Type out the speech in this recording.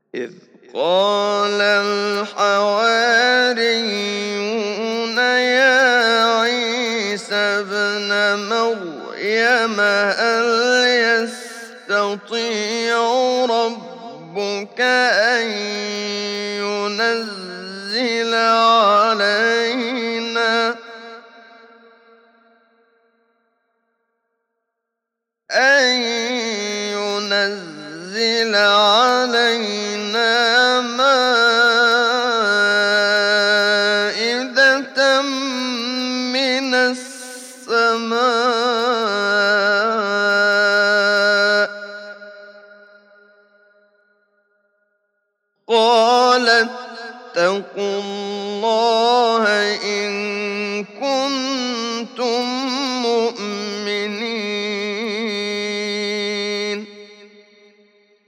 إذ قال الحواريون يا عيسى ابن مريم هل يستطيع ربك أن ينزل علينا مائدة من السماء قال اتقوا الله